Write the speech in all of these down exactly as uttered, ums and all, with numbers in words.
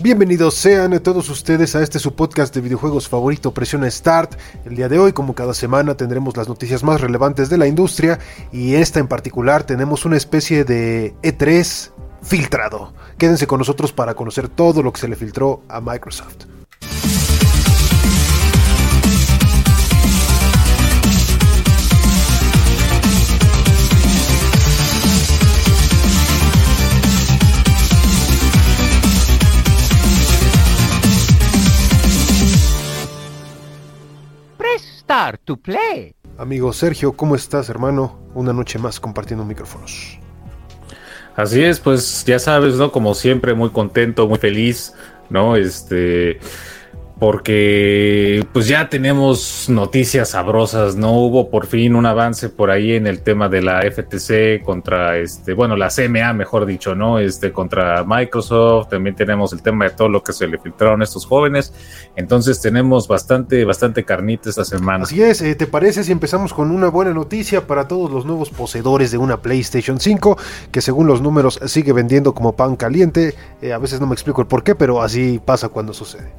Bienvenidos sean todos ustedes a este su podcast de videojuegos favorito, Presiona Start. El día de hoy, como cada semana, tendremos las noticias más relevantes de la industria y esta en particular tenemos una especie de E tres filtrado. Quédense con nosotros para conocer todo lo que se le filtró a Microsoft. Start to play. Amigo Sergio, ¿cómo estás, hermano? Una noche más compartiendo micrófonos. Así es, pues ya sabes, ¿no? Como siempre, muy contento, muy feliz, ¿no? Este, porque pues ya tenemos noticias sabrosas, ¿no? Hubo por fin un avance por ahí en el tema de la F T C contra, este, bueno, la C M A, mejor dicho, ¿no? Este, contra Microsoft. También tenemos el tema de todo lo que se le filtraron a estos jóvenes. Entonces tenemos bastante, bastante carnita esta semana. Así es, eh, ¿te parece si empezamos con una buena noticia para todos los nuevos poseedores de una PlayStation cinco, que según los números sigue vendiendo como pan caliente? Eh, a veces no me explico el por qué, pero así pasa cuando sucede.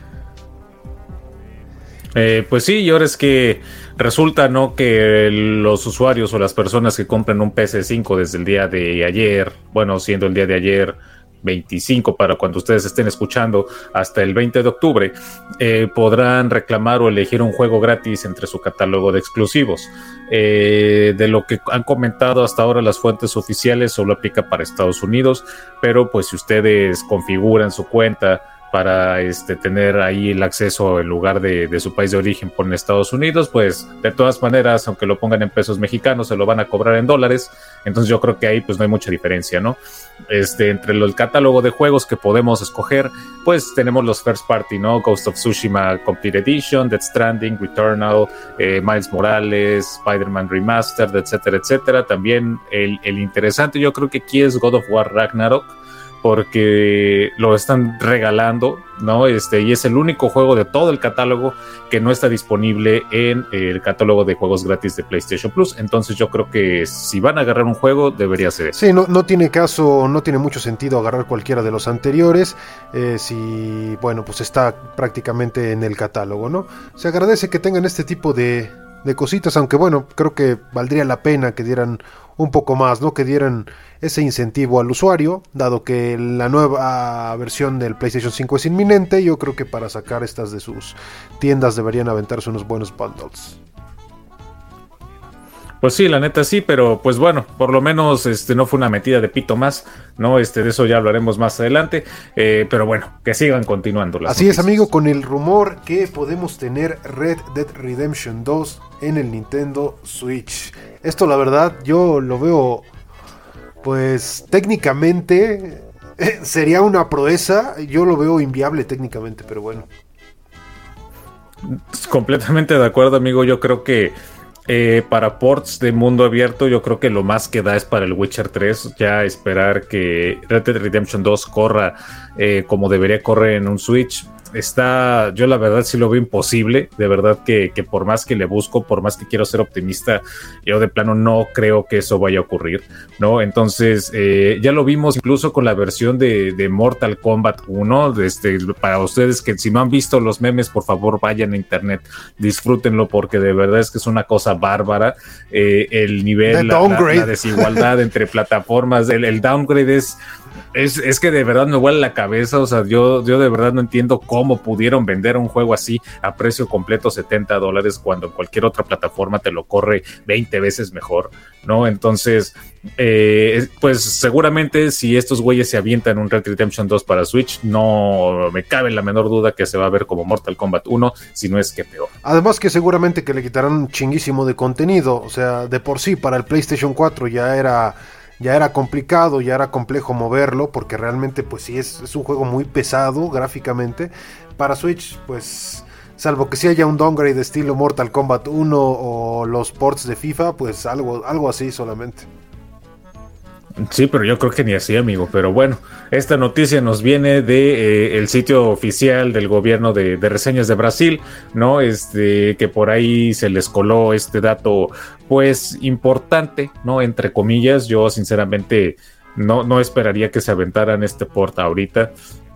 Eh, pues sí, y ahora es que resulta, ¿no?, que los usuarios o las personas que compren un P S cinco desde el día de ayer, bueno, siendo el día de ayer veinticinco para cuando ustedes estén escuchando, hasta el veinte de octubre, eh, podrán reclamar o elegir un juego gratis entre su catálogo de exclusivos. Eh, de lo que han comentado hasta ahora las fuentes oficiales, solo aplica para Estados Unidos, pero pues si ustedes configuran su cuenta para este, tener ahí el acceso en lugar de, de su país de origen por Estados Unidos, pues de todas maneras, aunque lo pongan en pesos mexicanos, se lo van a cobrar en dólares. Entonces yo creo que ahí pues no hay mucha diferencia, ¿no? Este, entre el catálogo de juegos que podemos escoger, pues tenemos los first party, ¿no? Ghost of Tsushima Complete Edition, Death Stranding, Returnal, eh, Miles Morales, Spider-Man Remastered, etcétera, etcétera. También el, el interesante yo creo que aquí es God of War Ragnarok, porque lo están regalando, ¿no? Este, y es el único juego de todo el catálogo que no está disponible en el catálogo de juegos gratis de PlayStation Plus. Entonces yo creo que si van a agarrar un juego, debería ser ese. Sí, no, no tiene caso, no tiene mucho sentido agarrar cualquiera de los anteriores, eh, si, bueno, pues está prácticamente en el catálogo, ¿no? Se agradece que tengan este tipo de, de cositas, aunque bueno, creo que valdría la pena que dieran un poco más, ¿no? Que dieran ese incentivo al usuario, dado que la nueva versión del PlayStation cinco es inminente. Yo creo que para sacar estas de sus tiendas deberían aventarse unos buenos bundles. Pues sí, la neta sí, pero pues bueno, por lo menos este no fue una metida de pito más, ¿no? Este, de eso ya hablaremos más adelante, eh, pero bueno, que sigan continuando las Así noticias. Es, amigo, con el rumor que podemos tener Red Dead Redemption dos en el Nintendo Switch. Esto la verdad yo lo veo, pues técnicamente eh, sería una proeza. Yo lo veo inviable técnicamente, pero bueno. Completamente de acuerdo, amigo. Yo creo que Eh, para ports de mundo abierto, yo creo que lo más que da es para el Witcher tres, ya esperar que Red Dead Redemption dos corra eh, como debería correr en un Switch. Está, yo la verdad sí lo veo imposible, de verdad que, que por más que le busco, por más que quiero ser optimista, yo de plano no creo que eso vaya a ocurrir, ¿no? Entonces, eh, ya lo vimos incluso con la versión de, de Mortal Kombat uno, este, para ustedes que si no han visto los memes, por favor vayan a internet, disfrútenlo porque de verdad es que es una cosa bárbara, eh, el nivel, la, la, la desigualdad entre plataformas, el, el downgrade es... Es, es que de verdad me vuela la cabeza, o sea, yo, yo de verdad no entiendo cómo pudieron vender un juego así a precio completo setenta dólares cuando en cualquier otra plataforma te lo corre veinte veces mejor, ¿no? Entonces, eh, pues seguramente si estos güeyes se avientan un Red Dead Redemption dos para Switch, no me cabe la menor duda que se va a ver como Mortal Kombat uno, si no es que peor. Además que seguramente que le quitarán un chinguísimo de contenido, o sea, de por sí para el PlayStation cuatro ya era... Ya era complicado, ya era complejo moverlo, porque realmente pues sí es, es un juego muy pesado gráficamente. Para Switch, pues salvo que si haya un downgrade de estilo Mortal Kombat uno o los ports de FIFA, pues algo, algo así solamente. Sí, pero yo creo que ni así, amigo. Pero bueno, esta noticia nos viene de eh, el sitio oficial del gobierno de, de reseñas de Brasil, ¿no? Este, que por ahí se les coló este dato, pues, importante, ¿no? Entre comillas, yo sinceramente no, no esperaría que se aventaran este port ahorita.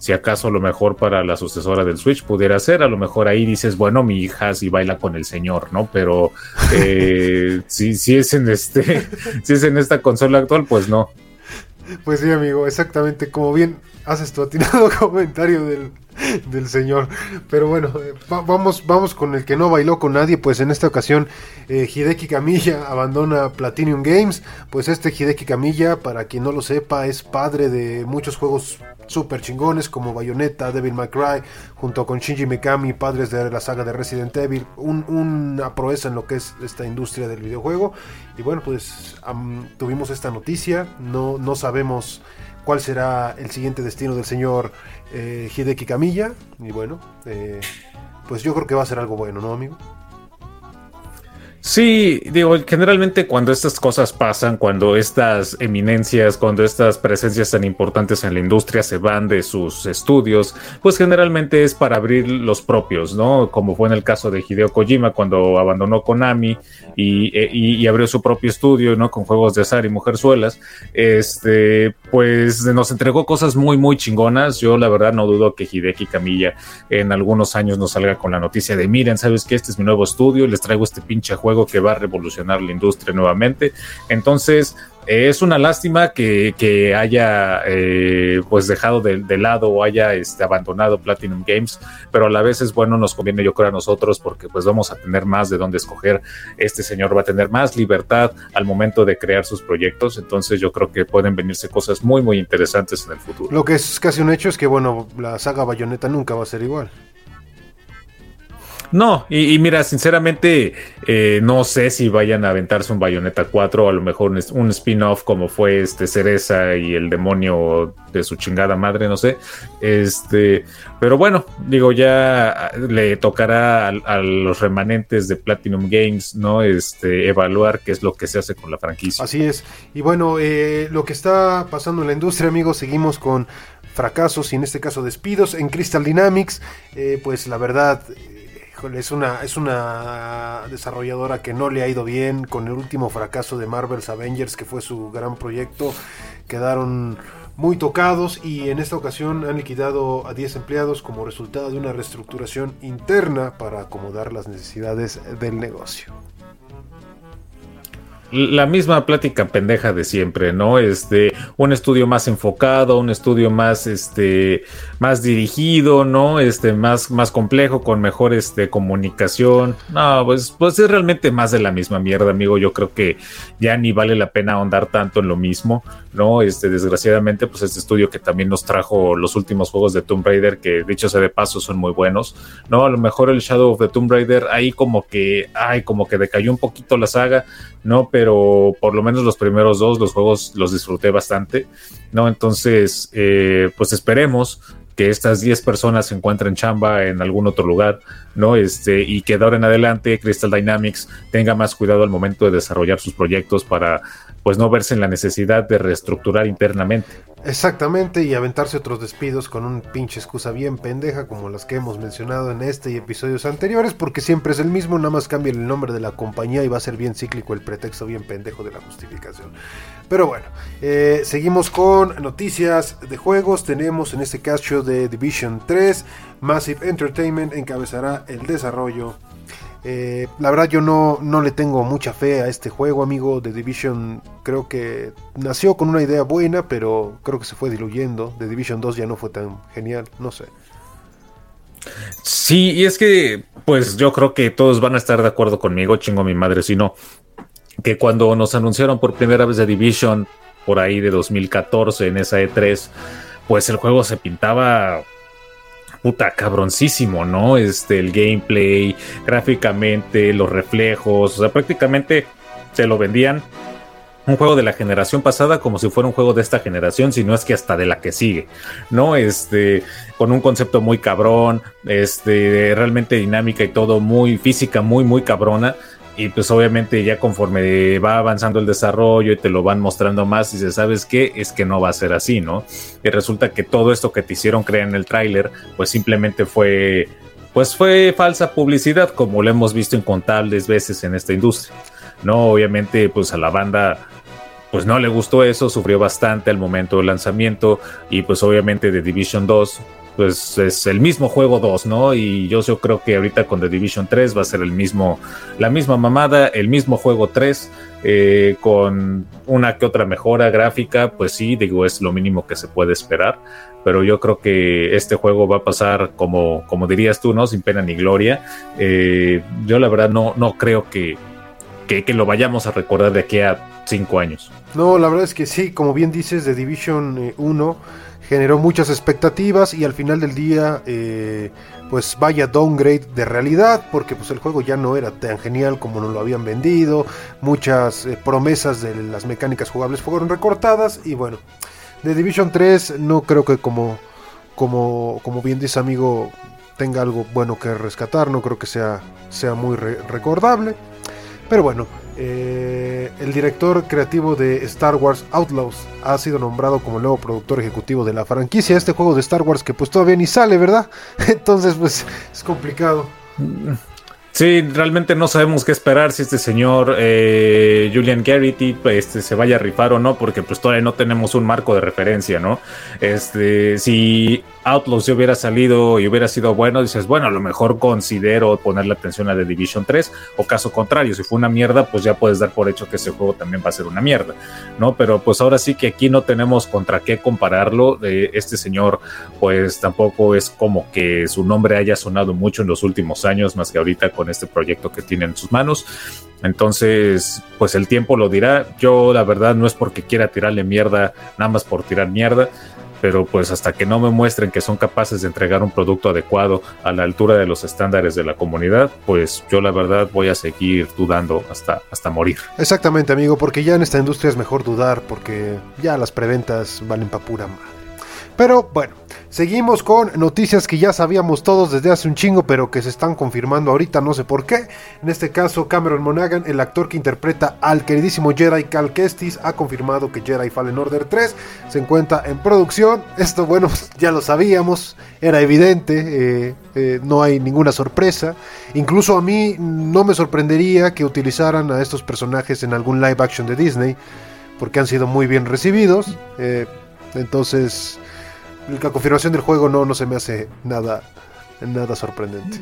si acaso a lo mejor para la sucesora del Switch pudiera ser, a lo mejor ahí dices, bueno, mi hija sí baila con el señor, ¿no? Pero eh, si, si es en este, si es en esta consola actual, pues no. Pues sí, amigo, exactamente, como bien haces tu atinado comentario del, del señor. Pero bueno, eh, va, vamos, vamos con el que no bailó con nadie. Pues en esta ocasión eh, Hideki Kamiya abandona Platinum Games. Pues este Hideki Kamiya, para quien no lo sepa, es padre de muchos juegos super chingones como Bayonetta, Devil May Cry, junto con Shinji Mikami, padres de la saga de Resident Evil, un, una proeza en lo que es esta industria del videojuego. Y bueno, pues um, tuvimos esta noticia, no, no sabemos cuál será el siguiente destino del señor eh, Hideki Kamiya, y bueno, eh, pues yo creo que va a ser algo bueno, ¿no, amigo? Sí, digo, generalmente cuando estas cosas pasan, cuando estas eminencias, cuando estas presencias tan importantes en la industria se van de sus estudios, pues generalmente es para abrir los propios, ¿no? Como fue en el caso de Hideo Kojima cuando abandonó Konami y, y, y abrió su propio estudio, ¿no? Con juegos de azar y mujerzuelas, este, pues nos entregó cosas muy, muy chingonas. Yo la verdad no dudo que Hideki Kamiya en algunos años nos salga con la noticia de, miren, ¿sabes qué? Este es mi nuevo estudio, les traigo este pinche juego que va a revolucionar la industria nuevamente. Entonces eh, es una lástima que, que haya eh, pues dejado de, de lado o haya este, abandonado Platinum Games, pero a la vez es bueno, nos conviene, yo creo, a nosotros, porque pues vamos a tener más de dónde escoger. Este señor va a tener más libertad al momento de crear sus proyectos, entonces yo creo que pueden venirse cosas muy muy interesantes en el futuro. Lo que es casi un hecho es que bueno, la saga Bayonetta nunca va a ser igual. No, y, y mira, sinceramente, eh, no sé si vayan a aventarse un Bayonetta cuatro, o a lo mejor un, un spin-off como fue este Cereza y el demonio de su chingada madre, no sé. Este, pero bueno, digo, ya le tocará a, a los remanentes de Platinum Games, ¿no? Este, evaluar qué es lo que se hace con la franquicia. Así es. Y bueno, eh, lo que está pasando en la industria, amigos, seguimos con fracasos y en este caso despidos en Crystal Dynamics. Eh, pues la verdad, es una, es una desarrolladora que no le ha ido bien. Con el último fracaso de Marvel's Avengers, que fue su gran proyecto, quedaron muy tocados y en esta ocasión han liquidado a diez empleados como resultado de una reestructuración interna para acomodar las necesidades del negocio. La misma plática pendeja de siempre, ¿no? Este, un estudio más enfocado, un estudio más, este, más dirigido, ¿no? Este, más, más complejo, con mejor, este, comunicación. No, pues, pues es realmente más de la misma mierda, amigo. Yo creo que ya ni vale la pena ahondar tanto en lo mismo, ¿no? Este, desgraciadamente, pues este estudio que también nos trajo los últimos juegos de Tomb Raider, que dicho sea de paso son muy buenos, ¿no? A lo mejor el Shadow of the Tomb Raider ahí como que, ay, como que decayó un poquito la saga, ¿no? Pero por lo menos los primeros dos, los juegos los disfruté bastante, ¿no? Entonces, eh, pues esperemos que estas diez personas se encuentren chamba en algún otro lugar, ¿no? Este, y que de ahora en adelante Crystal Dynamics tenga más cuidado al momento de desarrollar sus proyectos para, pues, no verse en la necesidad de reestructurar internamente. Exactamente, y aventarse otros despidos con un pinche excusa bien pendeja como las que hemos mencionado en este y episodios anteriores, porque siempre es el mismo, nada más cambia el nombre de la compañía y va a ser bien cíclico el pretexto bien pendejo de la justificación. Pero bueno, eh, seguimos con noticias de juegos. Tenemos en este caso de Division tres, Massive Entertainment encabezará el desarrollo. Eh, la verdad yo no, no le tengo mucha fe a este juego, amigo. The Division creo que nació con una idea buena, pero creo que se fue diluyendo. The Division dos ya no fue tan genial, no sé. Sí, y es que pues yo creo que todos van a estar de acuerdo conmigo, chingo mi madre si no, que cuando nos anunciaron por primera vez The Division por ahí de dos mil catorce en esa E tres, pues el juego se pintaba puta cabroncísimo, ¿no? Este, el gameplay, gráficamente, los reflejos, o sea, prácticamente se lo vendían un juego de la generación pasada como si fuera un juego de esta generación, si no es que hasta de la que sigue, ¿no? Este, con un concepto muy cabrón, este, realmente dinámica y todo, muy física, muy, muy cabrona. Y pues obviamente ya conforme va avanzando el desarrollo y te lo van mostrando más, y dices, ¿sabes qué? Es que no va a ser así, ¿no? Y resulta que todo esto que te hicieron creer en el tráiler, pues simplemente fue, pues fue falsa publicidad, como lo hemos visto incontables veces en esta industria, ¿no? Obviamente, pues a la banda pues no le gustó eso, sufrió bastante al momento del lanzamiento, y pues obviamente The Division dos pues es el mismo juego dos, ¿no? Y yo, yo creo que ahorita con The Division tres va a ser el mismo, la misma mamada, el mismo juego tres, eh, con una que otra mejora gráfica, pues sí, digo, es lo mínimo que se puede esperar, pero yo creo que este juego va a pasar como, como dirías tú, ¿no? Sin pena ni gloria. Eh, yo la verdad no, no creo que, que, que lo vayamos a recordar de aquí a cinco años. No, la verdad es que sí, como bien dices, The Division uno generó muchas expectativas y al final del día, eh, pues vaya downgrade de realidad, porque pues el juego ya no era tan genial como nos lo habían vendido, muchas eh, promesas de las mecánicas jugables fueron recortadas y bueno, The Division tres no creo que como, como, como bien dice amigo, tenga algo bueno que rescatar, no creo que sea, sea muy re- recordable, pero bueno. Eh, el director creativo de Star Wars Outlaws ha sido nombrado como el nuevo productor ejecutivo de la franquicia, este juego de Star Wars que pues todavía ni sale, ¿verdad? Entonces pues es complicado. Sí, realmente no sabemos qué esperar si este señor eh, Julian Garrity este, se vaya a rifar o no, porque pues todavía no tenemos un marco de referencia, ¿no? Este, si Outlaws ya hubiera salido y hubiera sido bueno, dices, bueno, a lo mejor considero ponerle atención a The Division tres, o caso contrario, si fue una mierda, pues ya puedes dar por hecho que ese juego también va a ser una mierda, ¿no? Pero pues ahora sí que aquí no tenemos contra qué compararlo. Eh, este señor pues tampoco es como que su nombre haya sonado mucho en los últimos años, más que ahorita con este proyecto que tiene en sus manos. Entonces pues el tiempo lo dirá. Yo la verdad no es porque quiera tirarle mierda nada más por tirar mierda, pero pues hasta que no me muestren que son capaces de entregar un producto adecuado a la altura de los estándares de la comunidad, pues yo la verdad voy a seguir dudando hasta, hasta morir. Exactamente, amigo, porque ya en esta industria es mejor dudar, porque ya las preventas valen pa' pura madre. Pero bueno, seguimos con noticias que ya sabíamos todos desde hace un chingo, pero que se están confirmando ahorita, no sé por qué. En este caso, Cameron Monaghan, el actor que interpreta al queridísimo Jedi Cal Kestis, ha confirmado que Jedi Fallen Order tres se encuentra en producción. Esto, bueno, ya lo sabíamos, era evidente, eh, eh, no hay ninguna sorpresa. Incluso a mí no me sorprendería que utilizaran a estos personajes en algún live action de Disney, porque han sido muy bien recibidos. Eh, entonces... la confirmación del juego no, no se me hace nada, nada sorprendente.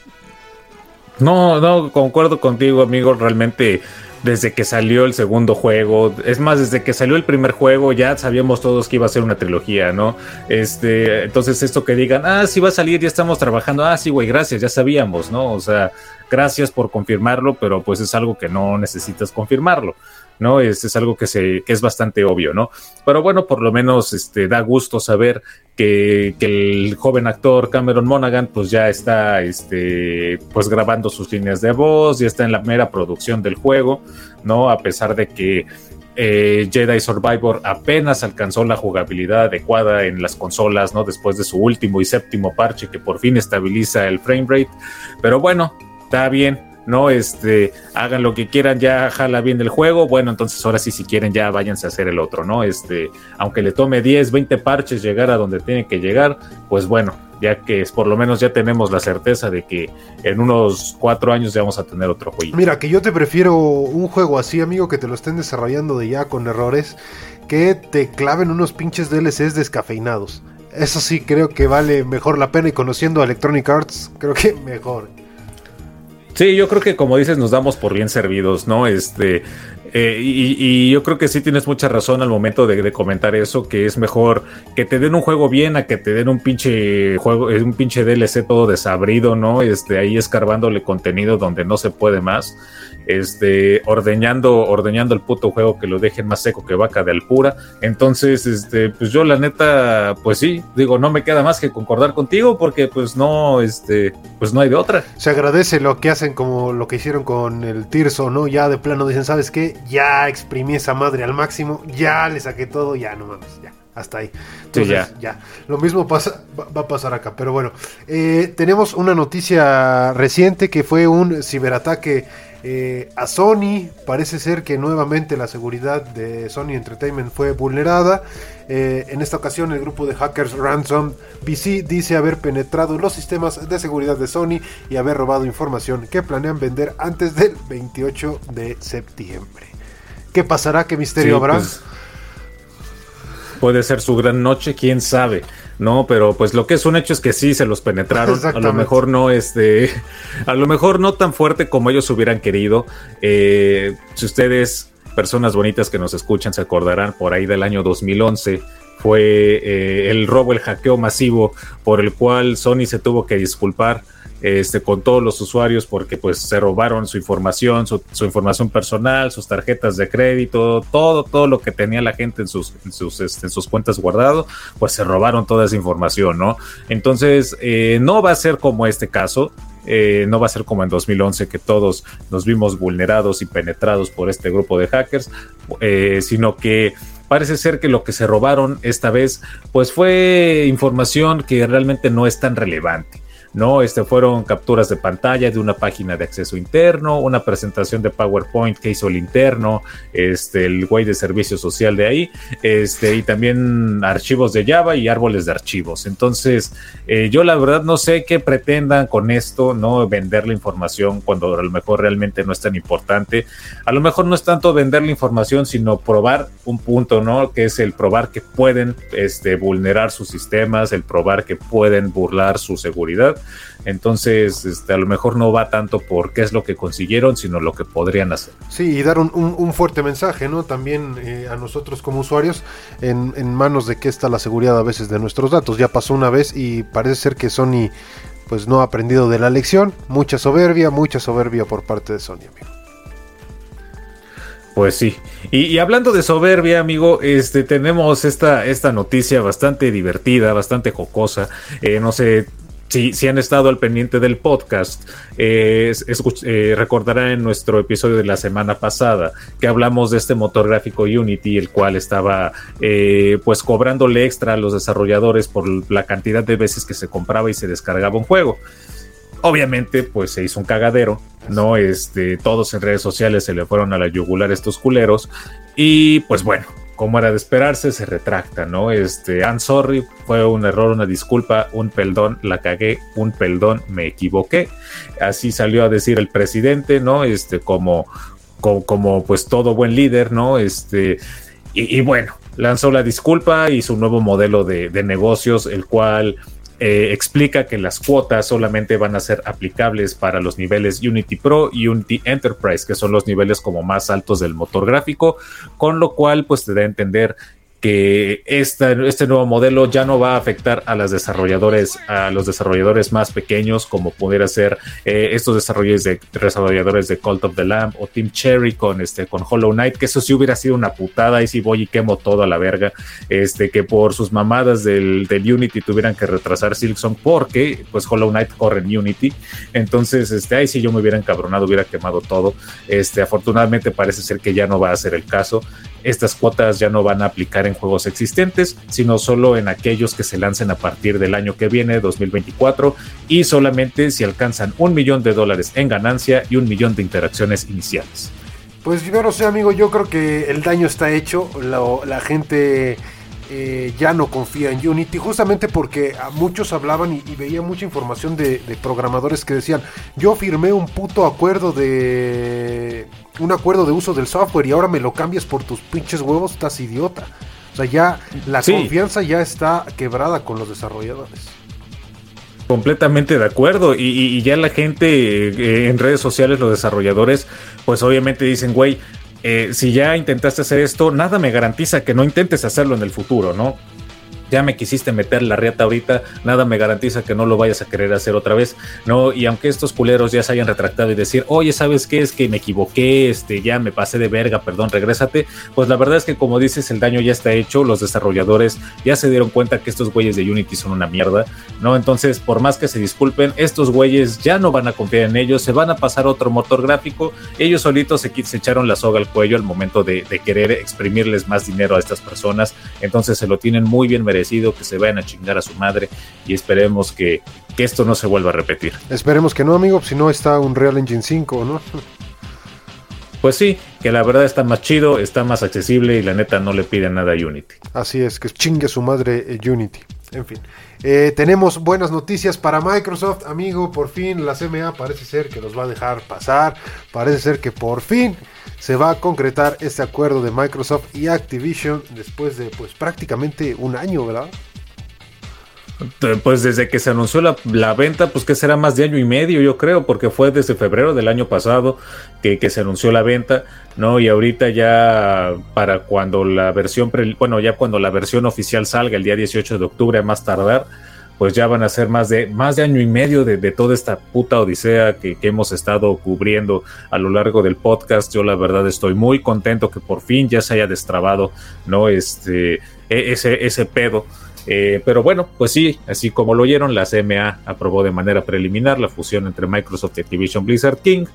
No, no, concuerdo contigo, amigo. Realmente desde que salió el segundo juego, es más, desde que salió el primer juego ya sabíamos todos que iba a ser una trilogía, ¿no? Este, entonces esto que digan, ah, sí va a salir, ya estamos trabajando, ah, sí, güey, gracias, ya sabíamos, ¿no? O sea, gracias por confirmarlo, pero pues es algo que no necesitas confirmarlo, ¿no? Es, es algo que, se, que es bastante obvio, ¿no? Pero bueno, por lo menos este, da gusto saber que, que el joven actor Cameron Monaghan pues ya está este, pues grabando sus líneas de voz, ya está en la mera producción del juego, ¿no? A pesar de que eh, Jedi Survivor apenas alcanzó la jugabilidad adecuada en las consolas, ¿no? Después de su último y séptimo parche que por fin estabiliza el frame rate, pero bueno, está bien, ¿no? Este, hagan lo que quieran, ya jala bien el juego, bueno, entonces ahora sí, si quieren ya váyanse a hacer el otro, ¿no? Este, aunque le tome diez, veinte parches llegar a donde tiene que llegar, pues bueno, ya que es, por lo menos ya tenemos la certeza de que en unos cuatro años ya vamos a tener otro juego. Mira, que yo te prefiero un juego así, amigo, que te lo estén desarrollando de ya con errores, que te claven unos pinches D L Cs descafeinados. Eso sí creo que vale mejor la pena, y conociendo a Electronic Arts, creo que mejor. Sí, yo creo que como dices, nos damos por bien servidos, ¿no? Este, eh, y, y yo creo que sí tienes mucha razón al momento de, de comentar eso, que es mejor que te den un juego bien a que te den un pinche juego, un pinche D L C todo desabrido, ¿no? Este, ahí escarbándole contenido donde no se puede más. Este, ordeñando, ordeñando el puto juego, que lo dejen más seco que vaca de Alpura. Entonces, este, pues yo la neta, pues sí, digo, no me queda más que concordar contigo, porque pues no, este, pues no hay de otra. Se agradece lo que hacen, como lo que hicieron con el Tirso, ¿no? Ya de plano dicen, ¿sabes qué? Ya exprimí esa madre al máximo, ya le saqué todo, ya no mames, ya. Hasta ahí. Entonces, sí, ya. ya. Lo mismo pasa, va a pasar acá. Pero bueno, eh, tenemos una noticia reciente que fue un ciberataque eh, a Sony. Parece ser que nuevamente la seguridad de Sony Entertainment fue vulnerada. Eh, en esta ocasión el grupo de hackers Ransom P C dice haber penetrado los sistemas de seguridad de Sony y haber robado información que planean vender antes del veintiocho de septiembre. ¿Qué pasará? ¿Qué misterio sí, habrá? Pues, puede ser su gran noche, quién sabe, ¿no? Pero pues lo que es un hecho es que sí se los penetraron. A lo mejor no, este, a lo mejor no tan fuerte como ellos hubieran querido. Eh, si ustedes, personas bonitas que nos escuchan, se acordarán por ahí del año dos mil once, fue eh, el robo, el hackeo masivo por el cual Sony se tuvo que disculpar este, con todos los usuarios porque pues se robaron su información, su, su información personal, sus tarjetas de crédito, todo, todo lo que tenía la gente en sus, en sus, este, en sus cuentas guardado, pues se robaron toda esa información, ¿no? Entonces, eh, no va a ser como este caso. Eh, no va a ser como en dos mil once que todos nos vimos vulnerados y penetrados por este grupo de hackers, eh, sino que parece ser que lo que se robaron esta vez pues fue información que realmente no es tan relevante, ¿no? Este, fueron capturas de pantalla de una página de acceso interno, una presentación de PowerPoint que hizo el interno, este, el güey de servicio social de ahí, este, y también archivos de Java y árboles de archivos. Entonces, eh, yo la verdad no sé qué pretendan con esto, ¿no? Vender la información cuando a lo mejor realmente no es tan importante. A lo mejor no es tanto vender la información, sino probar un punto, ¿no? Que es el probar que pueden este, vulnerar sus sistemas, el probar que pueden burlar su seguridad. Entonces, este, a lo mejor no va tanto por qué es lo que consiguieron, sino lo que podrían hacer. Sí, y dar un, un, un fuerte mensaje, ¿no? También eh, a nosotros como usuarios, en, en manos de qué está la seguridad a veces de nuestros datos. Ya pasó una vez y parece ser que Sony pues no ha aprendido de la lección. Mucha soberbia, mucha soberbia por parte de Sony, amigo. Pues sí, y, y hablando de soberbia, amigo, este tenemos esta, esta noticia bastante divertida, bastante jocosa, eh, no sé si, si han estado al pendiente del podcast, eh, escuch- eh, recordarán en nuestro episodio de la semana pasada que hablamos de este motor gráfico Unity, el cual estaba eh, pues cobrándole extra a los desarrolladores por la cantidad de veces que se compraba y se descargaba un juego. Obviamente, pues se hizo un cagadero, ¿no? Este, todos en redes sociales se le fueron a la yugular a estos culeros. Y pues bueno, como era de esperarse, se retracta, ¿no? Este, I'm sorry, fue un error, una disculpa, un perdón, la cagué, un perdón, me equivoqué. Así salió a decir el presidente, ¿no? Este, como, como, como pues todo buen líder, ¿no? Este, y, y bueno, lanzó la disculpa y su nuevo modelo de, de negocios, el cual Eh, explica que las cuotas solamente van a ser aplicables para los niveles Unity Pro y Unity Enterprise, que son los niveles como más altos del motor gráfico, con lo cual pues te da a entender que esta, este nuevo modelo ya no va a afectar a los desarrolladores, a los desarrolladores más pequeños, como pudiera ser eh, estos desarrolladores de, desarrolladores de Cult of the Lamb o Team Cherry con este con Hollow Knight, que eso sí hubiera sido una putada, y si voy y quemo todo a la verga, este que por sus mamadas del, del Unity tuvieran que retrasar Silksong, porque pues Hollow Knight corre en Unity. Entonces, este, ahí sí yo me hubiera encabronado, hubiera quemado todo. Este, afortunadamente parece ser que ya no va a ser el caso. Estas cuotas ya no van a aplicar en juegos existentes, sino solo en aquellos que se lancen a partir del año que viene, dos mil veinticuatro, y solamente si alcanzan un millón de dólares en ganancia y un millón de interacciones iniciales. Pues yo no sé, amigo, yo creo que el daño está hecho, la, la gente eh, ya no confía en Unity, justamente porque a muchos hablaban y, y veía mucha información de, de programadores que decían, yo firmé un puto acuerdo de... un acuerdo de uso del software y ahora me lo cambias por tus pinches huevos, estás idiota. O sea, ya la sí. confianza ya está quebrada con los desarrolladores. Completamente de acuerdo, y, y, y ya la gente eh, en redes sociales, los desarrolladores, pues obviamente dicen, güey, eh, si ya intentaste hacer esto, nada me garantiza que no intentes hacerlo en el futuro, ¿no? Ya me quisiste meter la riata ahorita, nada me garantiza que no lo vayas a querer hacer otra vez, ¿no? Y aunque estos culeros ya se hayan retractado y decir, oye, ¿sabes qué? Es que me equivoqué, este, ya me pasé de verga, perdón, regrésate, pues la verdad es que, como dices, el daño ya está hecho, los desarrolladores ya se dieron cuenta que estos güeyes de Unity son una mierda, ¿no? Entonces, por más que se disculpen, estos güeyes ya no van a confiar en ellos, se van a pasar otro motor gráfico, ellos solitos se, se echaron la soga al cuello al momento de, de querer exprimirles más dinero a estas personas, entonces se lo tienen muy bien merecido, que se vayan a chingar a su madre, y esperemos que, que esto no se vuelva a repetir. Esperemos que no, amigo, si no está Unreal Engine cinco, ¿no? Pues sí, que la verdad está más chido, está más accesible y la neta no le pide nada a Unity. Así es, que chingue a su madre eh, Unity. en fin. Eh, tenemos buenas noticias para Microsoft, amigo. Por fin la C M A parece ser que los va a dejar pasar. Parece ser que por fin se va a concretar este acuerdo de Microsoft y Activision después de pues prácticamente un año, ¿verdad? Pues desde que se anunció la, la venta, pues que será más de año y medio, yo creo, porque fue desde febrero del año pasado que, que se anunció la venta, ¿no? Y ahorita ya para cuando la versión, pre, bueno, ya cuando la versión oficial salga el día dieciocho de octubre a más tardar, pues ya van a ser más de, más de año y medio de, de toda esta puta odisea que, que hemos estado cubriendo a lo largo del podcast. Yo la verdad estoy muy contento que por fin ya se haya destrabado, ¿no? Este, ese, ese pedo. Eh, pero bueno, pues sí, así como lo oyeron, la C M A aprobó de manera preliminar la fusión entre Microsoft y Activision Blizzard King.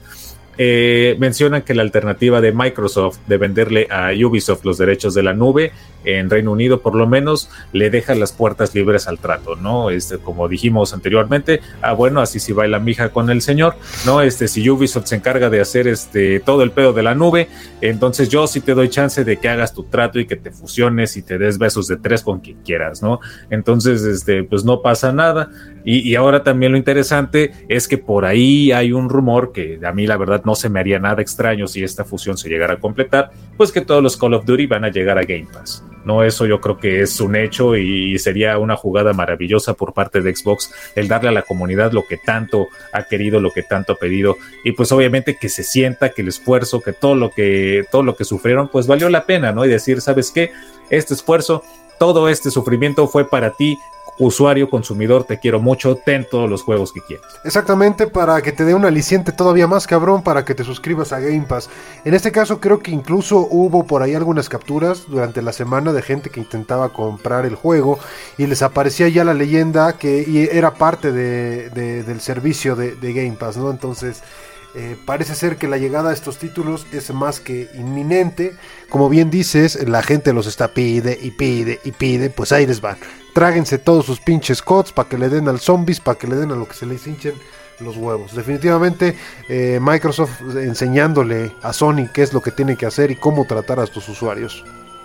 Eh, mencionan que la alternativa de Microsoft de venderle a Ubisoft los derechos de la nube en Reino Unido por lo menos le deja las puertas libres al trato, ¿no? Este, como dijimos anteriormente, ah bueno, así si baila mija con el señor, ¿no? Este, si Ubisoft se encarga de hacer este todo el pedo de la nube, entonces yo sí te doy chance de que hagas tu trato y que te fusiones y te des besos de tres con quien quieras, ¿no? Entonces, este, pues no pasa nada. Y, y ahora también lo interesante es que por ahí hay un rumor que a mí la verdad no se me haría nada extraño si esta fusión se llegara a completar, pues que todos los Call of Duty van a llegar a Game Pass. No, eso yo creo que es un hecho y sería una jugada maravillosa por parte de Xbox el darle a la comunidad lo que tanto ha querido, lo que tanto ha pedido y pues obviamente que se sienta que el esfuerzo, que todo lo que todo lo que sufrieron pues valió la pena, ¿no? Y decir, ¿sabes qué? Este esfuerzo, todo este sufrimiento fue para ti, usuario, consumidor, te quiero mucho, ten todos los juegos que quieras. Exactamente, para que te dé un aliciente todavía más cabrón para que te suscribas a Game Pass. En este caso creo que incluso hubo por ahí algunas capturas durante la semana de gente que intentaba comprar el juego y les aparecía ya la leyenda que era parte de, de, del servicio de, de Game Pass, ¿no? Entonces eh, parece ser que la llegada a estos títulos es más que inminente. Como bien dices, la gente los está pide y pide y pide, pues ahí les van. Tráguense todos sus pinches cods para que le den al zombies, para que le den a lo que se les hinchen los huevos. Definitivamente eh, Microsoft enseñándole a Sony qué es lo que tiene que hacer y cómo tratar a sus usuarios.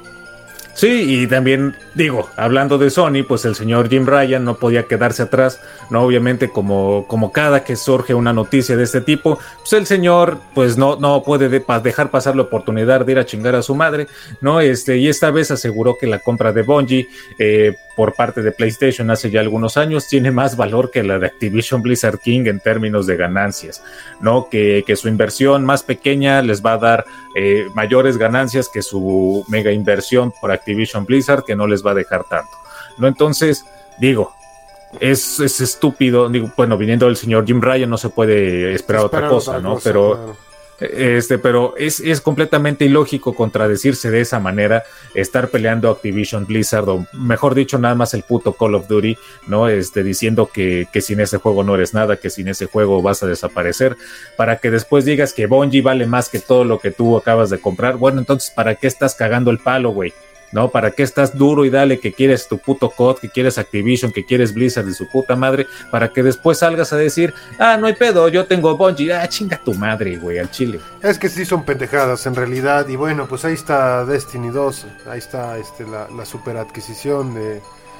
Sí, y también, digo, hablando de Sony, pues el señor Jim Ryan no podía quedarse atrás, ¿no? Obviamente, como, como cada que surge una noticia de este tipo, pues el señor, pues no, no puede de, pa, dejar pasar la oportunidad de ir a chingar a su madre, ¿no? Este, y esta vez aseguró que la compra de Bungie, eh, por parte de PlayStation hace ya algunos años, tiene más valor que la de Activision Blizzard King en términos de ganancias, ¿no? Que, que su inversión más pequeña les va a dar eh, mayores ganancias que su mega inversión por Activision Blizzard, que no les va a dejar tanto, ¿no? Entonces, digo, es, es estúpido, digo, bueno, viniendo del señor Jim Ryan no se puede esperar otra cosa, otra ¿no? Cosa, pero... Claro. Este, pero es, es completamente ilógico contradecirse de esa manera, estar peleando Activision Blizzard, o mejor dicho, nada más el puto Call of Duty, ¿no? Este, diciendo que, que sin ese juego no eres nada, que sin ese juego vas a desaparecer, para que después digas que Bungie vale más que todo lo que tú acabas de comprar. Bueno, entonces, ¿para qué estás cagando el palo, güey? ¿No? ¿Para qué estás duro y dale que quieres tu puto C O D, que quieres Activision, que quieres Blizzard y su puta madre, para que después salgas a decir, ah, no hay pedo, yo tengo Bungie, ah, chinga tu madre, güey, al chile? Es que sí son pendejadas en realidad, y bueno, pues ahí está Destiny dos, ahí está este, la, la super adquisición de,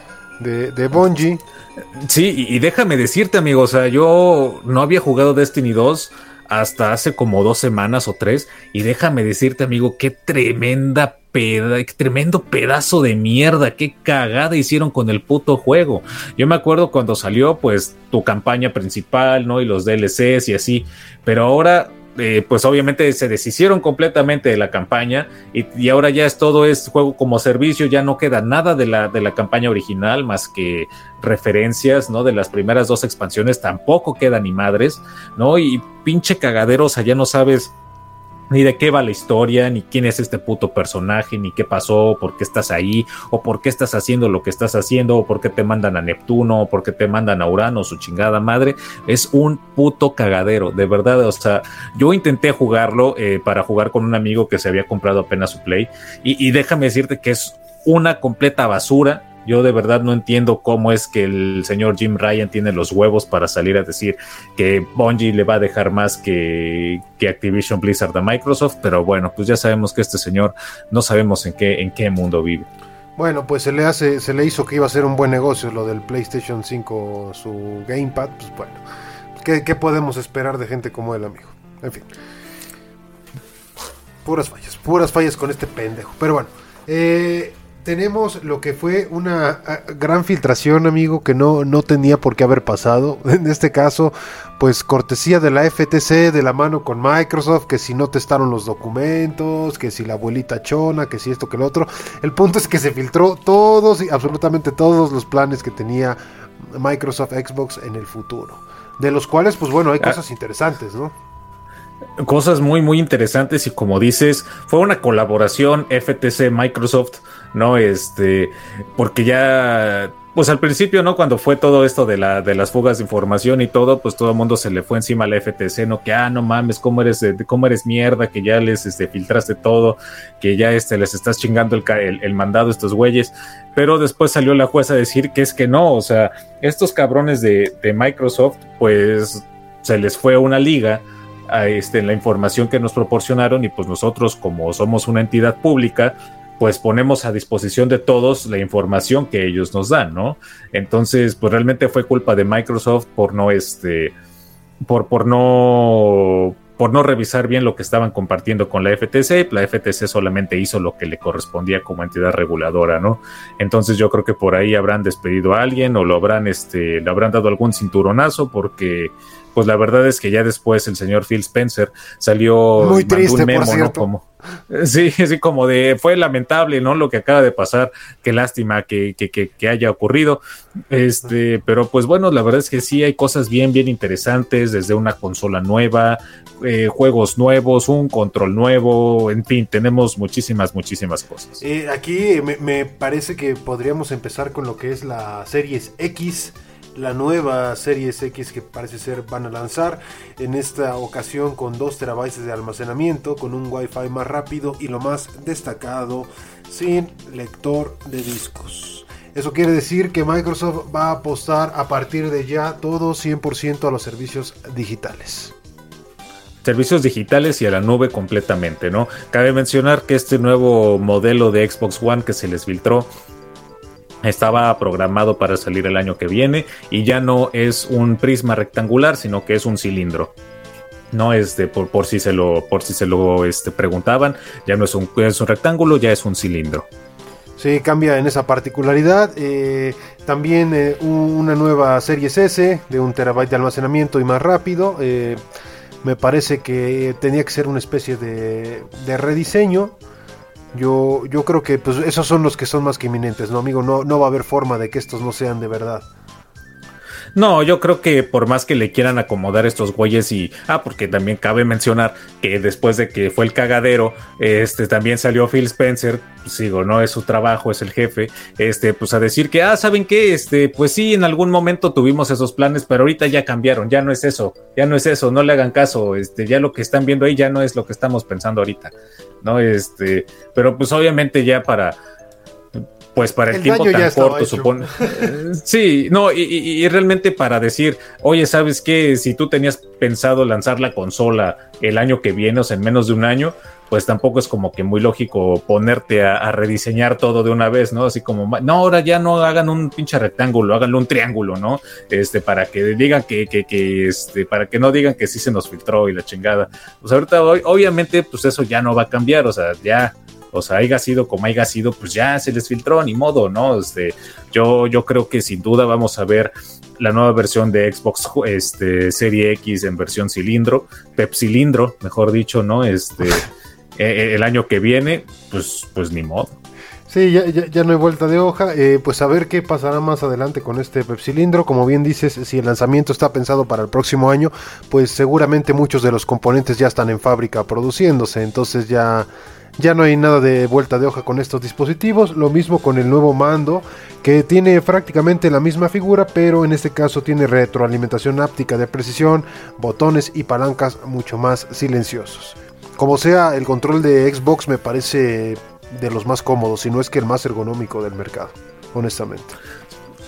de, de Bungie. Sí, y, y déjame decirte, amigo, o sea, yo no había jugado Destiny dos hasta hace como dos semanas o tres, y déjame decirte, amigo, qué tremenda peda, qué tremendo pedazo de mierda, qué cagada hicieron con el puto juego. Yo me acuerdo cuando salió, pues, tu campaña principal, ¿no? Y los D L Cs y así, pero ahora... Eh, pues obviamente se deshicieron completamente de la campaña y, y ahora ya es todo es juego como servicio, ya no queda nada de la, de la campaña original más que referencias, ¿no? De las primeras dos expansiones tampoco queda ni madres, ¿no? Y pinche cagadero, o sea, ya no sabes ni de qué va la historia, ni quién es este puto personaje, ni qué pasó, por qué estás ahí, o por qué estás haciendo lo que estás haciendo, o por qué te mandan a Neptuno, o por qué te mandan a Urano, su chingada madre. Es un puto cagadero, de verdad. O sea, yo intenté jugarlo eh, para jugar con un amigo que se había comprado apenas su Play, y, y déjame decirte que es una completa basura. Yo de verdad no entiendo cómo es que el señor Jim Ryan tiene los huevos para salir a decir que Bungie le va a dejar más que, que Activision Blizzard a Microsoft, pero bueno, pues ya sabemos que este señor no sabemos en qué, en qué mundo vive. Bueno, pues se le hace, se le hizo que iba a ser un buen negocio lo del PlayStation cinco, su Gamepad, pues bueno, ¿qué, qué podemos esperar de gente como él, amigo? En fin, puras fallas, puras fallas con este pendejo, pero bueno, eh... tenemos lo que fue una uh, gran filtración, amigo, que no, no tenía por qué haber pasado. En este caso, pues cortesía de la F T C, de la mano con Microsoft, que si no testaron los documentos, que si la abuelita chona, que si esto, que lo otro. El punto es que se filtró todos y absolutamente todos los planes que tenía Microsoft Xbox en el futuro. De los cuales, pues bueno, hay cosas ah. interesantes, ¿no? Cosas muy, muy interesantes y como dices, fue una colaboración F T C-Microsoft, ¿no? Este, porque ya, pues al principio, ¿no? Cuando fue todo esto de la de las fugas de información y todo, pues todo el mundo se le fue encima a la F T C, ¿no? Que, ah, no mames, ¿cómo eres, cómo eres mierda? Que ya les este, filtraste todo, que ya este, les estás chingando el, el, el mandado a estos güeyes. Pero después salió la jueza a decir que es que no, o sea, estos cabrones de, de Microsoft, pues se les fue una liga a este, la información que nos proporcionaron y pues nosotros, como somos una entidad pública, pues ponemos a disposición de todos la información que ellos nos dan, ¿no? Entonces, pues realmente fue culpa de Microsoft por no, este, por, por no, por no revisar bien lo que estaban compartiendo con la F T C. La F T C solamente hizo lo que le correspondía como entidad reguladora, ¿no? Entonces yo creo que por ahí habrán despedido a alguien o lo habrán, este, le habrán dado algún cinturonazo porque... pues la verdad es que ya después el señor Phil Spencer salió muy triste, un memo, por ¿no? Como, sí, sí, como de fue lamentable, ¿no? Lo que acaba de pasar, qué lástima que, que, que, que haya ocurrido. Este, pero pues bueno, la verdad es que sí hay cosas bien, bien interesantes, desde una consola nueva, eh, juegos nuevos, un control nuevo, en fin, tenemos muchísimas, muchísimas cosas. Eh, aquí me, me parece que podríamos empezar con lo que es la Series X. La nueva Series X que parece ser van a lanzar en esta ocasión con dos terabytes de almacenamiento, con un Wi-Fi más rápido y lo más destacado, sin lector de discos. Eso quiere decir que Microsoft va a apostar a partir de ya todo cien por ciento a los servicios digitales. Servicios digitales y a la nube completamente, ¿no? Cabe mencionar que este nuevo modelo de Xbox One que se les filtró estaba programado para salir el año que viene y ya no es un prisma rectangular, sino que es un cilindro. No es de, por, por si se lo, por si se lo este, preguntaban, ya no es un, es un rectángulo, ya es un cilindro. Sí, cambia en esa particularidad. Eh, también eh, una nueva Series S de un terabyte de almacenamiento y más rápido. Eh, me parece que tenía que ser una especie de, de rediseño. Yo, yo creo que pues esos son los que son más que inminentes, ¿no, amigo? No, no va a haber forma de que estos no sean de verdad. No, yo creo que por más que le quieran acomodar estos güeyes y... Ah, porque también cabe mencionar que después de que fue el cagadero, este también salió Phil Spencer, pues digo, no es su trabajo, es el jefe, este pues a decir que, ah, ¿saben qué? Este, pues sí, en algún momento tuvimos esos planes, pero ahorita ya cambiaron, ya no es eso, ya no es eso, no le hagan caso, este, ya lo que están viendo ahí ya no es lo que estamos pensando ahorita, ¿no? Este, pero pues obviamente ya para... pues para el, el tiempo tan corto, supone. Sí, no, y, y, y realmente para decir, oye, ¿sabes qué? Si tú tenías pensado lanzar la consola el año que viene, o sea, en menos de un año, pues tampoco es como que muy lógico ponerte a, a rediseñar todo de una vez, ¿no? Así como, no, ahora ya no hagan un pinche rectángulo, háganlo un triángulo, ¿no? Este, para que digan que, que, que este, para que no digan que sí se nos filtró y la chingada. Pues ahorita, obviamente, pues eso ya no va a cambiar, o sea, ya... O sea, haya sido como haya sido, pues ya se les filtró, ni modo, ¿no? Este, yo, yo creo que sin duda vamos a ver la nueva versión de Xbox este, Serie X en versión cilindro, pepsilindro, mejor dicho, ¿no? Este, eh, el año que viene, pues, pues ni modo. Sí, ya, ya, ya no hay vuelta de hoja, eh, pues a ver qué pasará más adelante con este pepsilindro. Como bien dices, si el lanzamiento está pensado para el próximo año, pues seguramente muchos de los componentes ya están en fábrica produciéndose, entonces ya... Ya no hay nada de vuelta de hoja con estos dispositivos. Lo mismo con el nuevo mando, que tiene prácticamente la misma figura, pero en este caso tiene retroalimentación áptica de precisión, botones y palancas mucho más silenciosos. Como sea, el control de Xbox me parece de los más cómodos, si no es que el más ergonómico del mercado, honestamente.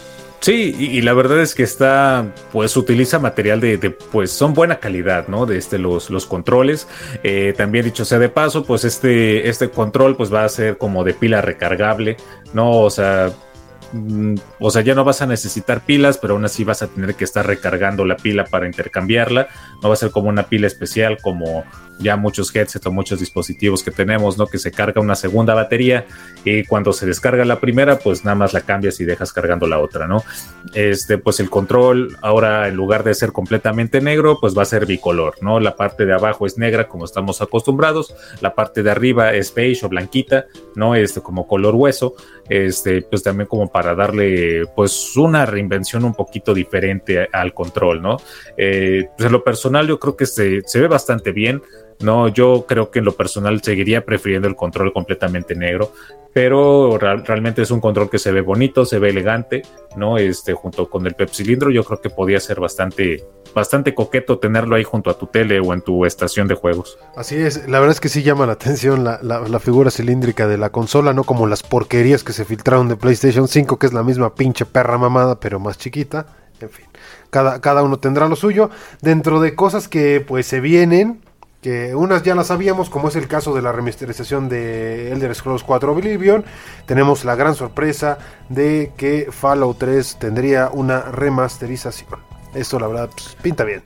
Sí, y, y la verdad es que está, pues utiliza material de, de pues son buena calidad, ¿no? De este, los, los controles. Eh, también dicho sea de paso, pues este, este control pues va a ser como de pila recargable, ¿no? O sea, mm, o sea, ya no vas a necesitar pilas, pero aún así vas a tener que estar recargando la pila para intercambiarla. No va a ser como una pila especial como ya muchos headsets o muchos dispositivos que tenemos, ¿no? Que se carga una segunda batería y cuando se descarga la primera, pues nada más la cambias y dejas cargando la otra, ¿no? Este, pues el control ahora en lugar de ser completamente negro, pues va a ser bicolor, ¿no? La parte de abajo es negra como estamos acostumbrados, la parte de arriba es beige o blanquita, ¿no? Este, como color hueso, este, pues también como para darle, pues una reinvención un poquito diferente al control, ¿no? Eh, pues en lo personal yo creo que se, se ve bastante bien. No, yo creo que en lo personal seguiría prefiriendo el control completamente negro, pero real, realmente es un control que se ve bonito, se ve elegante, ¿no? Este, junto con el pepsilindro, yo creo que podía ser bastante, bastante coqueto tenerlo ahí junto a tu tele o en tu estación de juegos. Así es, la verdad es que sí llama la atención la, la, la figura cilíndrica de la consola, no como las porquerías que se filtraron de PlayStation cinco, que es la misma pinche perra mamada, pero más chiquita. En fin, cada, cada uno tendrá lo suyo. Dentro de cosas que pues se vienen, que unas ya las sabíamos, como es el caso de la remasterización de Elder Scrolls cuatro Oblivion, tenemos la gran sorpresa de que Fallout tres tendría una remasterización. Esto la verdad pues, pinta bien.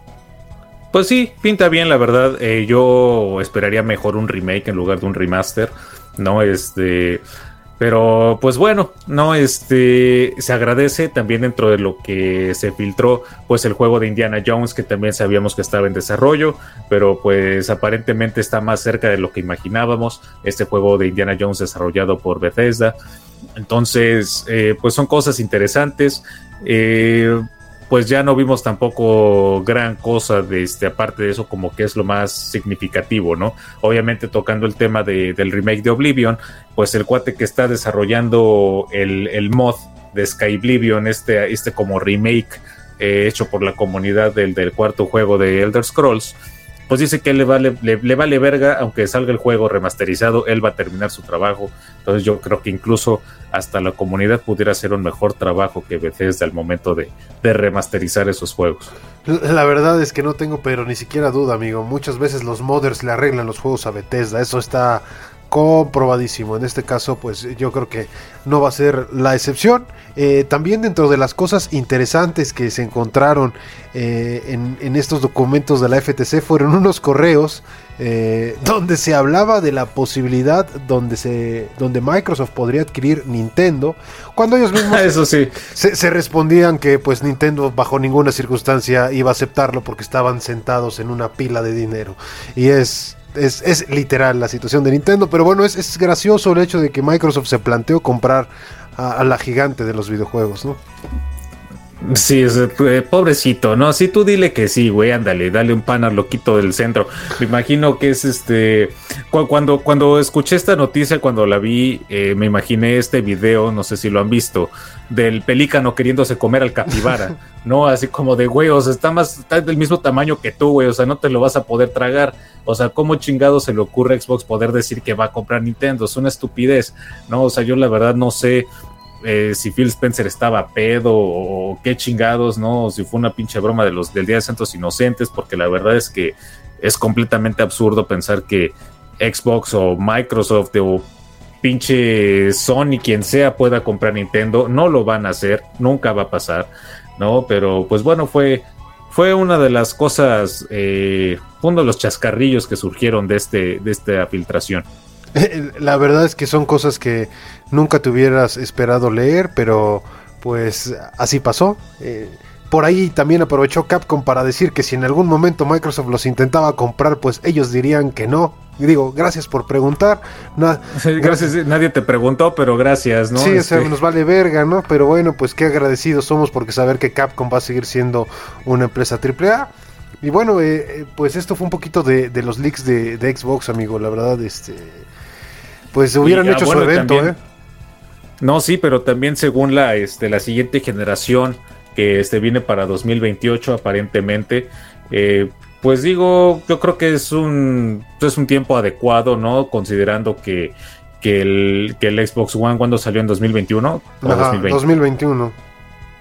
Pues sí, pinta bien la verdad. Eh, yo esperaría mejor un remake en lugar de un remaster, ¿no? Este... Pero pues bueno, no, este se agradece también dentro de lo que se filtró, pues el juego de Indiana Jones, que también sabíamos que estaba en desarrollo, pero pues aparentemente está más cerca de lo que imaginábamos. Este juego de Indiana Jones desarrollado por Bethesda. Entonces, eh, pues son cosas interesantes. Eh, pues ya no vimos tampoco gran cosa de este, aparte de eso, como que es lo más significativo, ¿no? Obviamente tocando el tema de, del remake de Oblivion, pues el cuate que está desarrollando el, el mod de Skyblivion, este, este como remake eh, hecho por la comunidad del, del cuarto juego de Elder Scrolls, pues dice que le vale, le, le vale verga, aunque salga el juego remasterizado, él va a terminar su trabajo. Entonces yo creo que incluso hasta la comunidad pudiera hacer un mejor trabajo que Bethesda al momento de, de remasterizar esos juegos. La verdad es que no tengo pero ni siquiera duda, amigo. Muchas veces los modders le arreglan los juegos a Bethesda, eso está comprobadísimo. En este caso pues yo creo que no va a ser la excepción. Eh, también dentro de las cosas interesantes que se encontraron eh, en, en estos documentos de la F T C fueron unos correos eh, donde se hablaba de la posibilidad donde se donde Microsoft podría adquirir Nintendo, cuando ellos mismos Eso sí. se, se respondían que pues Nintendo bajo ninguna circunstancia iba a aceptarlo porque estaban sentados en una pila de dinero. Y es Es, es literal la situación de Nintendo, pero bueno, es, es gracioso el hecho de que Microsoft se planteó comprar a, a la gigante de los videojuegos, ¿no? Sí, es, eh, pobrecito, ¿no? Sí, tú dile que sí, güey, ándale, dale un pan al loquito del centro. Me imagino que es este... Cu- cuando, cuando escuché esta noticia, cuando la vi, eh, me imaginé este video, no sé si lo han visto, del pelícano queriéndose comer al capibara, ¿no? Así como de, güey, o sea, está, más, está del mismo tamaño que tú, güey, o sea, no te lo vas a poder tragar. O sea, ¿cómo chingado se le ocurre a Xbox poder decir que va a comprar Nintendo? Es una estupidez, ¿no? O sea, yo la verdad no sé... Eh, si Phil Spencer estaba pedo o qué chingados, ¿no? O si fue una pinche broma de los, del Día de Santos Inocentes, porque la verdad es que es completamente absurdo pensar que Xbox o Microsoft o pinche Sony, quien sea, pueda comprar Nintendo. No lo van a hacer, nunca va a pasar, ¿no? Pero pues bueno, fue, fue una de las cosas, eh, uno de los chascarrillos que surgieron de, este, de esta filtración. La verdad es que son cosas que nunca te hubieras esperado leer, pero pues así pasó. Eh, por ahí también aprovechó Capcom para decir que si en algún momento Microsoft los intentaba comprar, pues ellos dirían que no. Y digo, gracias por preguntar. Na- gracias, nadie te preguntó, pero gracias, ¿no? Sí, este... o sea, nos vale verga, ¿no? Pero bueno, pues qué agradecidos somos porque saber que Capcom va a seguir siendo una empresa triple A. Y bueno, eh, pues esto fue un poquito de, de los leaks de, de Xbox, amigo. La verdad, este... pues hubieran y, hecho ah, bueno, su evento, también, ¿eh? No, sí, pero también según la, este, la siguiente generación que este, viene para dos mil veintiocho aparentemente, eh, pues digo, yo creo que es un, es un tiempo adecuado, ¿no? Considerando que, que, el, que el Xbox One, ¿cuándo salió? ¿En dos mil veintiuno? Ajá, dos mil veinte. dos mil veintiuno.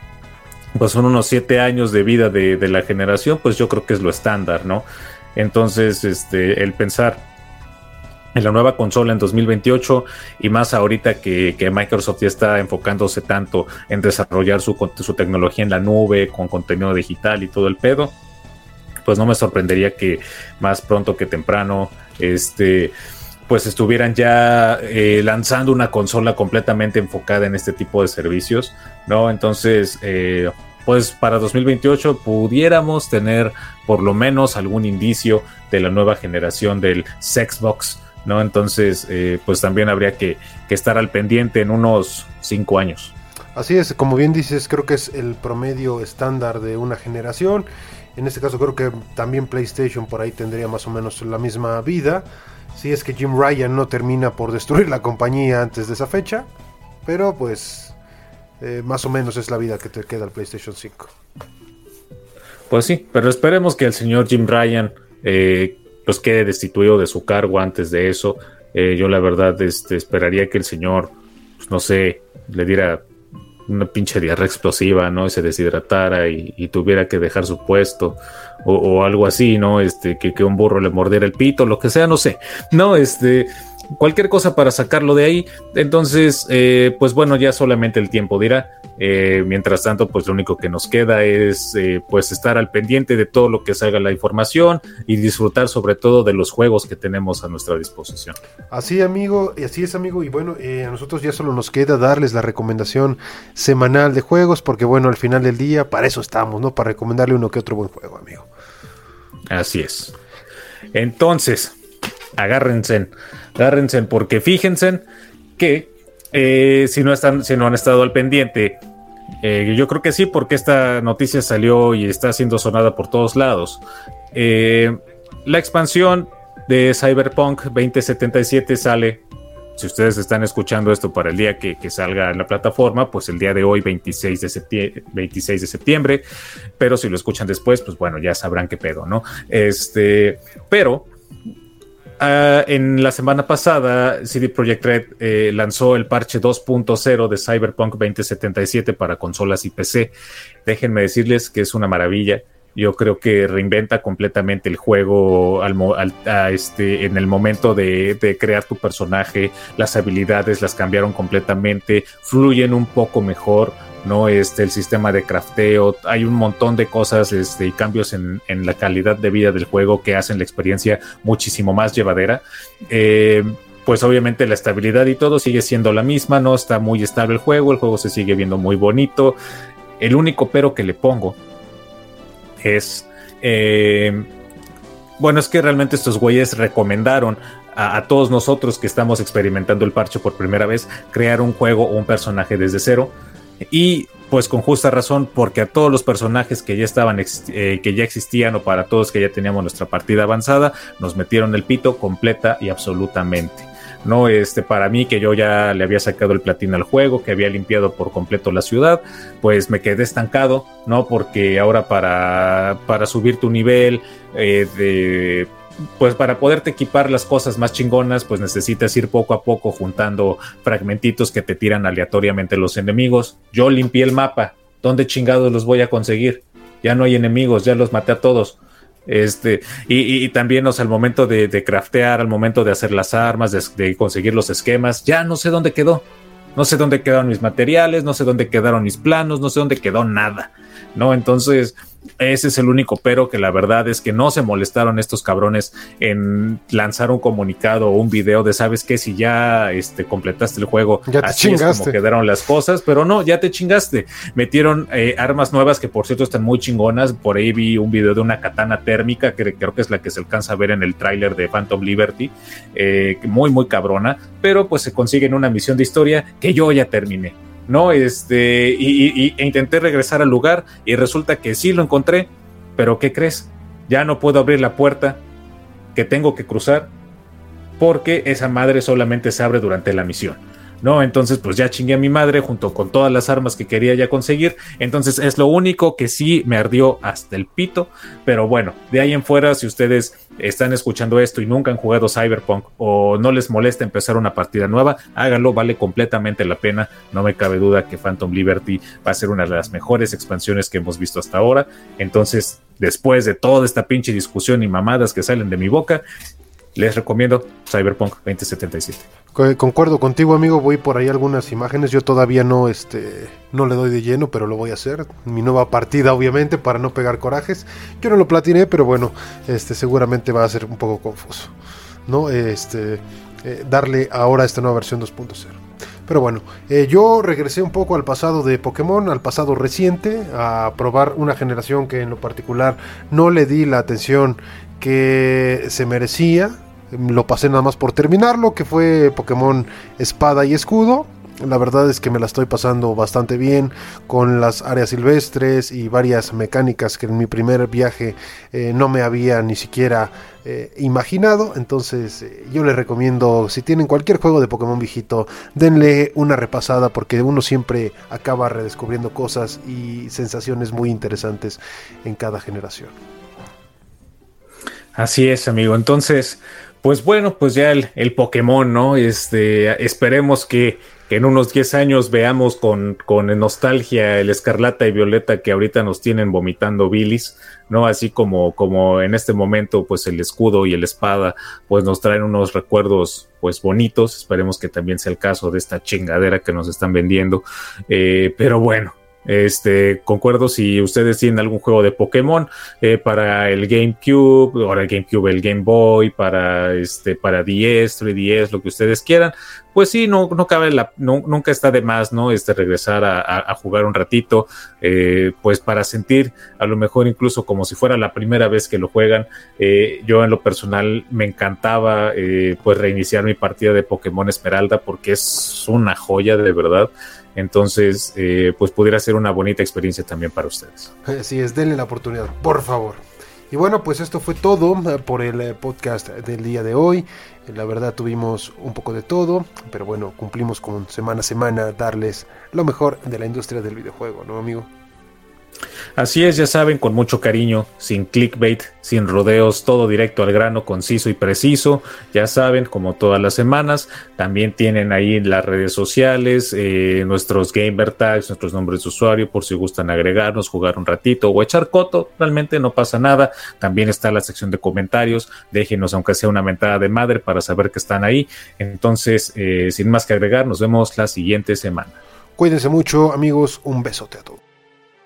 pues son unos siete años de vida de, de la generación, pues yo creo que es lo estándar, ¿no? Entonces, este, el pensar en la nueva consola en dos mil veintiocho y más ahorita que, que Microsoft ya está enfocándose tanto en desarrollar su, su tecnología en la nube con contenido digital y todo el pedo, pues no me sorprendería que más pronto que temprano este, pues estuvieran ya eh, lanzando una consola completamente enfocada en este tipo de servicios, ¿no? Entonces, eh, pues para dos mil veintiocho pudiéramos tener por lo menos algún indicio de la nueva generación del Xbox, ¿no? Entonces, eh, pues también habría que, que estar al pendiente en unos cinco años. Así es, como bien dices, creo que es el promedio estándar de una generación. En este caso creo que también PlayStation por ahí tendría más o menos la misma vida, si es que Jim Ryan no termina por destruir la compañía antes de esa fecha, pero pues eh, más o menos es la vida que te queda al PlayStation cinco. Pues sí, pero esperemos que el señor Jim Ryan eh, pues quede destituido de su cargo antes de eso. Eh, yo la verdad este, esperaría que el señor, pues, no sé, le diera una pinche diarrea explosiva, ¿no? Y se deshidratara y, y tuviera que dejar su puesto o, o algo así, ¿no? Este, que, que un burro le mordiera el pito, lo que sea, no sé. No, este, cualquier cosa para sacarlo de ahí. Entonces, eh, pues bueno, ya solamente el tiempo dirá. Eh, mientras tanto, pues lo único que nos queda es eh, pues estar al pendiente de todo lo que salga la información y disfrutar sobre todo de los juegos que tenemos a nuestra disposición. Así amigo, y así es amigo, y bueno, eh, a nosotros ya solo nos queda darles la recomendación semanal de juegos, porque bueno, al final del día para eso estamos, ¿no? Para recomendarle uno que otro buen juego, amigo. Así es. Entonces, agárrense, agárrense, porque fíjense que eh, si no están, si no han estado al pendiente, eh, yo creo que sí, porque esta noticia salió y está siendo sonada por todos lados. Eh, la expansión de Cyberpunk veinte setenta y siete sale. Si ustedes están escuchando esto para el día que, que salga en la plataforma, pues el día de hoy, veintiséis de septiembre, veintiséis de septiembre, pero si lo escuchan después, pues bueno, ya sabrán qué pedo, ¿no? Este, pero uh, en la semana pasada, C D Projekt Red eh, lanzó el parche dos punto cero de Cyberpunk veinte setenta y siete para consolas y P C. Déjenme decirles que es una maravilla. Yo creo que reinventa completamente el juego al, al, a este, en el momento de, de crear tu personaje. Las habilidades las cambiaron completamente, fluyen un poco mejor, ¿no? Este, el sistema de crafteo, hay un montón de cosas este, y cambios en, en la calidad de vida del juego que hacen la experiencia muchísimo más llevadera. Eh, pues obviamente la estabilidad y todo sigue siendo la misma, ¿no? Está muy estable el juego, el juego se sigue viendo muy bonito. El único pero que le pongo es, eh, bueno, es que realmente estos güeyes recomendaron a, a todos nosotros que estamos experimentando el parche por primera vez, crear un juego o un personaje desde cero, y pues con justa razón, porque a todos los personajes que ya estaban, eh, que ya existían, o para todos que ya teníamos nuestra partida avanzada, nos metieron el pito completa y absolutamente. No, este, para mí, que yo ya le había sacado el platino al juego, que había limpiado por completo la ciudad, pues me quedé estancado, ¿no? Porque ahora para, para subir tu nivel, eh, de, pues para poderte equipar las cosas más chingonas, pues necesitas ir poco a poco juntando fragmentitos que te tiran aleatoriamente los enemigos. Yo limpié el mapa, ¿dónde chingados los voy a conseguir? Ya no hay enemigos, ya los maté a todos. Este, y, y, y también, o sea, al momento de, de craftear, al momento de hacer las armas, de, de conseguir los esquemas, ya no sé dónde quedó. No sé dónde quedaron mis materiales, no sé dónde quedaron mis planos, no sé dónde quedó nada, ¿no? Entonces, ese es el único pero, que la verdad es que no se molestaron estos cabrones en lanzar un comunicado o un video de, ¿sabes qué? Si ya este, completaste el juego, ya te así chingaste. Es como quedaron las cosas, pero no, ya te chingaste. Metieron eh, armas nuevas que, por cierto, están muy chingonas. Por ahí vi un video de una katana térmica, que creo que es la que se alcanza a ver en el tráiler de Phantom Liberty, eh, muy, muy cabrona, pero pues se consigue en una misión de historia que yo ya terminé, ¿no? Este, y, y, e intenté regresar al lugar y resulta que sí lo encontré, pero ¿qué crees? Ya no puedo abrir la puerta que tengo que cruzar porque esa madre solamente se abre durante la misión. ¿no? Entonces pues ya chingué a mi madre junto con todas las armas que quería ya conseguir. Entonces es lo único que sí me ardió hasta el pito, pero bueno, de ahí en fuera, si ustedes están escuchando esto y nunca han jugado Cyberpunk o no les molesta empezar una partida nueva, háganlo, vale completamente la pena. No me cabe duda que Phantom Liberty va a ser una de las mejores expansiones que hemos visto hasta ahora. Entonces, después de toda esta pinche discusión y mamadas que salen de mi boca, les recomiendo Cyberpunk veinte setenta y siete. Concuerdo contigo, amigo. Voy por ahí algunas imágenes. Yo todavía no, este, no le doy de lleno, pero lo voy a hacer. Mi nueva partida, obviamente, para no pegar corajes. Yo no lo platiné, pero bueno, este, seguramente va a ser un poco confuso, ¿no? Este, eh, darle ahora a esta nueva versión dos punto cero. Pero bueno, eh, yo regresé un poco al pasado de Pokémon, al pasado reciente, a probar una generación que en lo particular no le di la atención que se merecía. Lo pasé nada más por terminarlo, que fue Pokémon Espada y Escudo. La verdad es que me la estoy pasando bastante bien con las áreas silvestres y varias mecánicas que en mi primer viaje eh, no me había ni siquiera eh, imaginado. Entonces eh, yo les recomiendo, si tienen cualquier juego de Pokémon viejito, denle una repasada, porque uno siempre acaba redescubriendo cosas y sensaciones muy interesantes en cada generación. Así es, amigo. Entonces, pues bueno, pues ya el, el Pokémon, ¿no? Este, esperemos que, que en unos diez años veamos con, con nostalgia el Escarlata y Violeta que ahorita nos tienen vomitando bilis, ¿no? Así como, como en este momento, pues el escudo y el espada, pues nos traen unos recuerdos, pues bonitos. Esperemos que también sea el caso de esta chingadera que nos están vendiendo. Eh, pero bueno. Este, concuerdo, si ustedes tienen algún juego de Pokémon eh, para el GameCube, ahora el GameCube, el Game Boy, para este, para D S, tres D S, lo que ustedes quieran, pues sí, no, no cabe la, no, nunca está de más, ¿no? Este, regresar a, a, a jugar un ratito, eh, pues para sentir a lo mejor incluso como si fuera la primera vez que lo juegan. Eh, yo en lo personal me encantaba eh, pues reiniciar mi partida de Pokémon Esmeralda, porque es una joya de verdad. Entonces, eh, pues pudiera ser una bonita experiencia también para ustedes. Así es, denle la oportunidad, por favor. Y bueno, pues esto fue todo por el podcast del día de hoy. La verdad tuvimos un poco de todo, pero bueno, cumplimos con semana a semana darles lo mejor de la industria del videojuego, ¿no, amigo? Así es, ya saben, con mucho cariño, sin clickbait, sin rodeos, todo directo al grano, conciso y preciso. Ya saben, como todas las semanas, también tienen ahí las redes sociales, eh, nuestros gamer tags, nuestros nombres de usuario, por si gustan agregarnos, jugar un ratito o echar coto, realmente no pasa nada. También está la sección de comentarios, déjenos aunque sea una mentada de madre para saber que están ahí. Entonces, eh, sin más que agregar, nos vemos la siguiente semana. Cuídense mucho, amigos, un besote a todos.